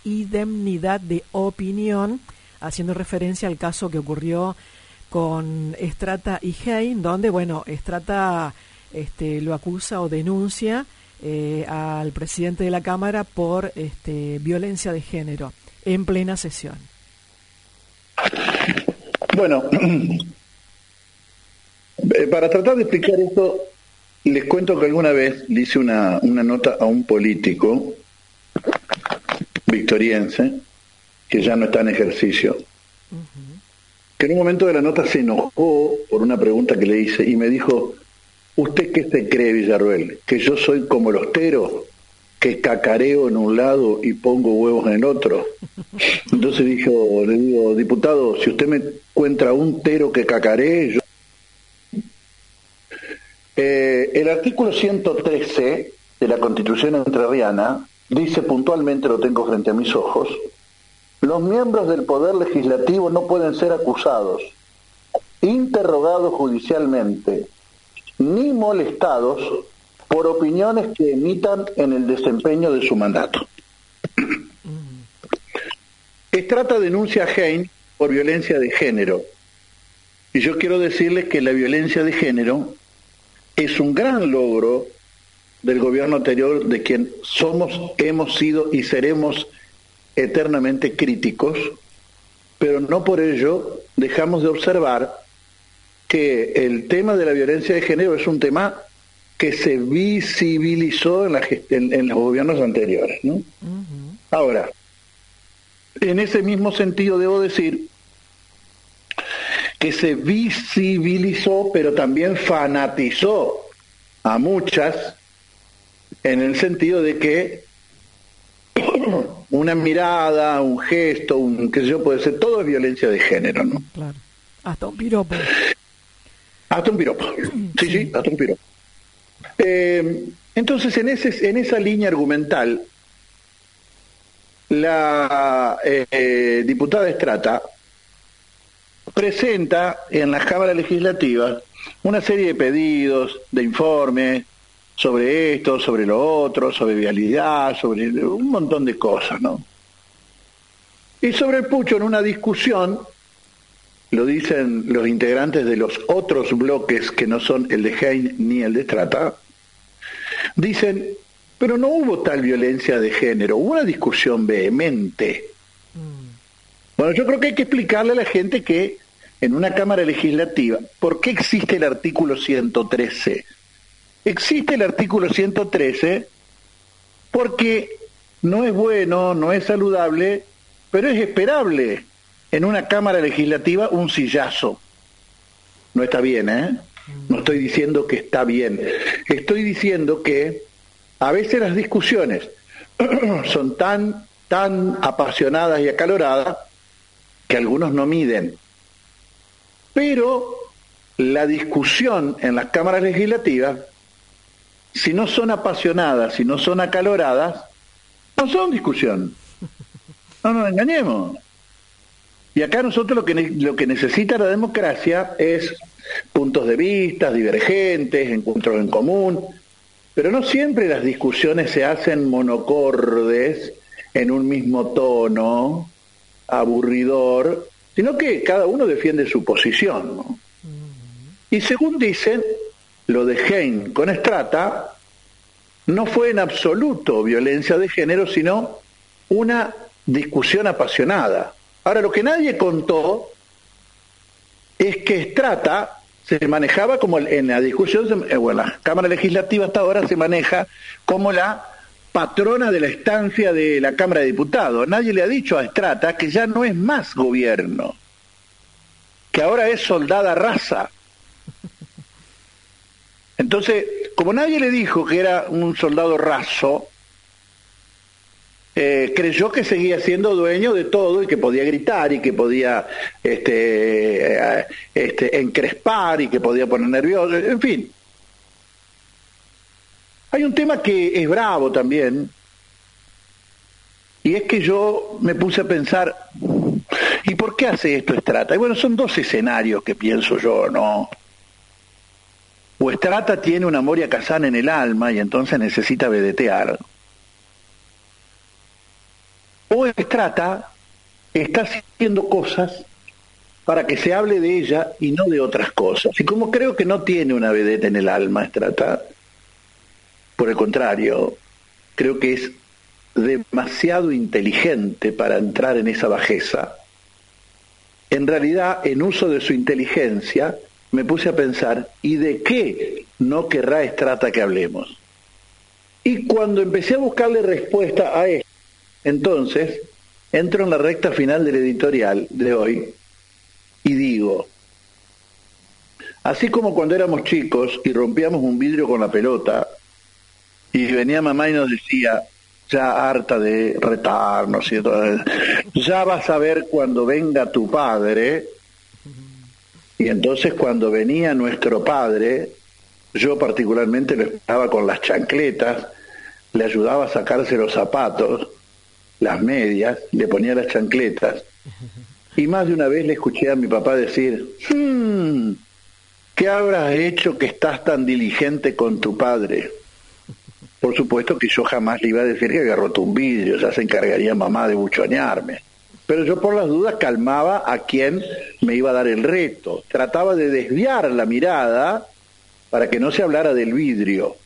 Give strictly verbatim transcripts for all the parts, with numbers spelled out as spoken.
indemnidad de opinión, haciendo referencia al caso que ocurrió con Strata y Hein, donde, bueno, Strata este, lo acusa o denuncia eh, al presidente de la Cámara por este, violencia de género en plena sesión. Bueno, para tratar de explicar esto, les cuento que alguna vez le hice una, una nota a un político victoriense que ya no está en ejercicio, uh-huh. que en un momento de la nota se enojó por una pregunta que le hice y me dijo: ¿usted qué se cree, Villarroel? ¿Que yo soy como los teros, que cacareo en un lado y pongo huevos en el otro? Entonces dijo, le digo: diputado, si usted me encuentra un tero que cacaree, yo... Eh, el artículo ciento trece de la Constitución entrerriana dice puntualmente, lo tengo frente a mis ojos: los miembros del Poder Legislativo no pueden ser acusados, interrogados judicialmente, ni molestados por opiniones que emitan en el desempeño de su mandato. Strata denuncia a Hein por violencia de género, y yo quiero decirles que la violencia de género es un gran logro del gobierno anterior, de quien somos, hemos sido y seremos eternamente críticos, pero no por ello dejamos de observar que el tema de la violencia de género es un tema que se visibilizó en, la gest- en, en los gobiernos anteriores, ¿no? Uh-huh. Ahora, en ese mismo sentido debo decir que se visibilizó, pero también fanatizó a muchas, en el sentido de que una mirada, un gesto, un qué sé yo, puede ser, todo es violencia de género, ¿no? Claro. Hasta un piropo. Hasta un piropo. Sí, sí, sí hasta un piropo. Eh, entonces, en ese, en esa línea argumental, la eh, eh, diputada Strata presenta en las cámaras legislativas una serie de pedidos, de informes sobre esto, sobre lo otro, sobre vialidad, sobre un montón de cosas, ¿no? Y sobre el pucho, en una discusión, lo dicen los integrantes de los otros bloques que no son el de Hein ni el de Strata, dicen: pero no hubo tal violencia de género, hubo una discusión vehemente. Mm. Bueno, yo creo que hay que explicarle a la gente que en una Cámara Legislativa, ¿por qué existe el artículo ciento trece? Existe el artículo ciento trece porque no es bueno, no es saludable, pero es esperable en una Cámara Legislativa un sillazo. No está bien, ¿eh? No estoy diciendo que está bien. Estoy diciendo que a veces las discusiones son tan, tan apasionadas y acaloradas que algunos no miden. Pero la discusión en las cámaras legislativas, si no son apasionadas, si no son acaloradas, no son discusión. No nos engañemos. Y acá nosotros lo que, lo que necesita la democracia es puntos de vista divergentes, encuentros en común, pero no siempre las discusiones se hacen monocordes, en un mismo tono, aburridor, sino que cada uno defiende su posición, ¿no? Y según dicen, lo de Hein con Strata no fue en absoluto violencia de género, sino una discusión apasionada. Ahora, lo que nadie contó es que Strata se manejaba como, en la discusión, o en la Cámara Legislativa hasta ahora se maneja como la patrona de la estancia de la Cámara de Diputados. Nadie le ha dicho a Strata que ya no es más gobierno, que ahora es soldada raza. Entonces, como nadie le dijo que era un soldado raso, eh, creyó que seguía siendo dueño de todo y que podía gritar y que podía este, eh, este, encrespar y que podía poner nervioso, en fin. Hay un tema que es bravo también, y es que yo me puse a pensar, ¿y por qué hace esto Strata? Y bueno, son dos escenarios que pienso yo, ¿no? O Strata tiene una Moria Kazan en el alma y entonces necesita vedetear. o Estrata está haciendo cosas para que se hable de ella y no de otras cosas. Y como creo que no tiene una vedette en el alma, Estrata, por el contrario, creo que es demasiado inteligente para entrar en esa bajeza. En realidad, en uso de su inteligencia, me puse a pensar, ¿y de qué no querrá Estrata que hablemos? Y cuando empecé a buscarle respuesta a esto, entonces entro en la recta final del editorial de hoy y digo, así como cuando éramos chicos y rompíamos un vidrio con la pelota y venía mamá y nos decía, ya harta de retarnos y todo, ya vas a ver cuando venga tu padre. Y entonces cuando venía nuestro padre, yo particularmente lo esperaba con las chancletas, le ayudaba a sacarse los zapatos, las medias, le ponía las chancletas, y más de una vez le escuché a mi papá decir, hmm, ¿qué habrás hecho que estás tan diligente con tu padre? Por supuesto que yo jamás le iba a decir que había roto un vidrio, ya se encargaría mamá de buchonearme. Pero yo por las dudas calmaba a quien me iba a dar el reto. Trataba de desviar la mirada para que no se hablara del vidrio.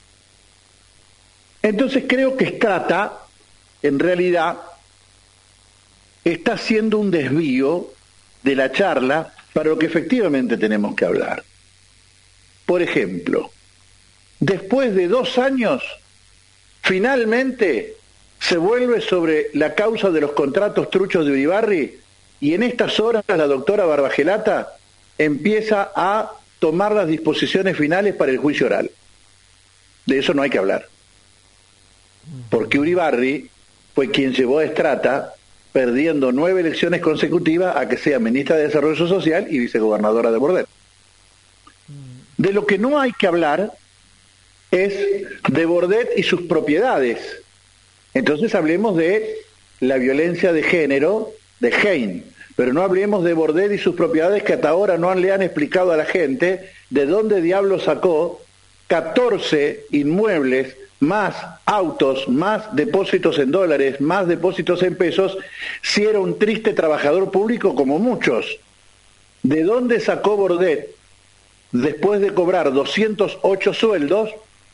Entonces creo que Estrata, en realidad, está haciendo un desvío de la charla para lo que efectivamente tenemos que hablar. Por ejemplo, después de dos años, finalmente se vuelve sobre la causa de los contratos truchos de Uribarri y en estas horas la doctora Barbagelata empieza a tomar las disposiciones finales para el juicio oral. De eso no hay que hablar. Porque Uribarri fue quien llevó a Estrata perdiendo nueve elecciones consecutivas a que sea ministra de Desarrollo Social y vicegobernadora de Bordet. De lo que no hay que hablar es de Bordet y sus propiedades. Entonces hablemos de la violencia de género de Hein, pero no hablemos de Bordet y sus propiedades que hasta ahora no le han explicado a la gente de dónde diablo sacó catorce inmuebles, más autos, más depósitos en dólares, más depósitos en pesos, si era un triste trabajador público como muchos. ¿De dónde sacó Bordet, después de cobrar doscientos ocho sueldos,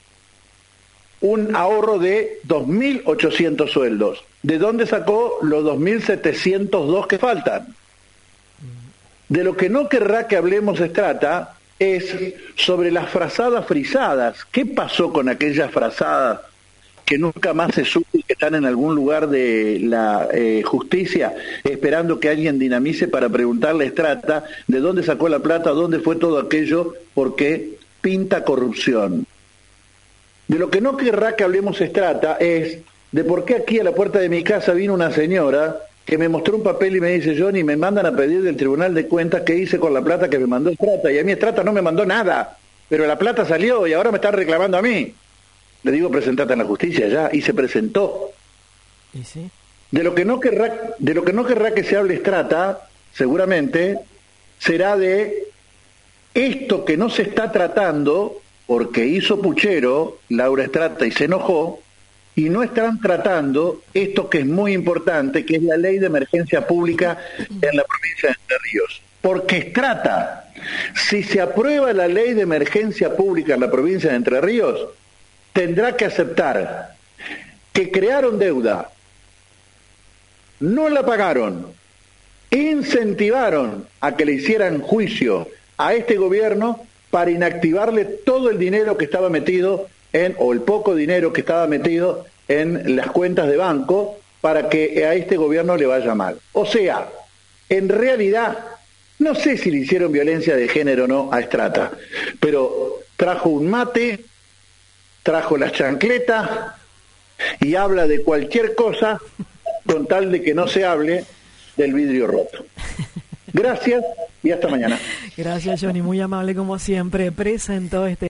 un ahorro de dos mil ochocientos sueldos? ¿De dónde sacó los dos mil setecientos dos que faltan? De lo que no querrá que hablemos Estrata es sobre las frazadas frisadas. ¿Qué pasó con aquellas frazadas que nunca más se supo y que están en algún lugar de la eh, justicia esperando que alguien dinamice para preguntarle a Estrata de dónde sacó la plata, dónde fue todo aquello, porque pinta corrupción? De lo que no querrá que hablemos Estrata es de por qué aquí a la puerta de mi casa vino una señora que me mostró un papel y me dice, Johnny, me mandan a pedir del Tribunal de Cuentas qué hice con la plata que me mandó Estrata, y a mí Estrata no me mandó nada, pero la plata salió y ahora me están reclamando a mí. Le digo, presentate en la justicia ya, y se presentó. ¿Y sí? De lo que no querrá, de lo que no querrá que se hable Estrata, seguramente, será de esto que no se está tratando, porque hizo puchero Laura Estrata y se enojó, y no están tratando esto que es muy importante, que es la ley de emergencia pública en la provincia de Entre Ríos. Porque Estrata, si se aprueba la ley de emergencia pública en la provincia de Entre Ríos, tendrá que aceptar que crearon deuda, no la pagaron, incentivaron a que le hicieran juicio a este gobierno para inactivarle todo el dinero que estaba metido en, o el poco dinero que estaba metido en las cuentas de banco para que a este gobierno le vaya mal. O sea, en realidad, no sé si le hicieron violencia de género o no a Estrata, pero trajo un mate, trajo las chancletas y habla de cualquier cosa con tal de que no se hable del vidrio roto. Gracias y hasta mañana. Gracias, Johnny, muy amable como siempre. Presentó este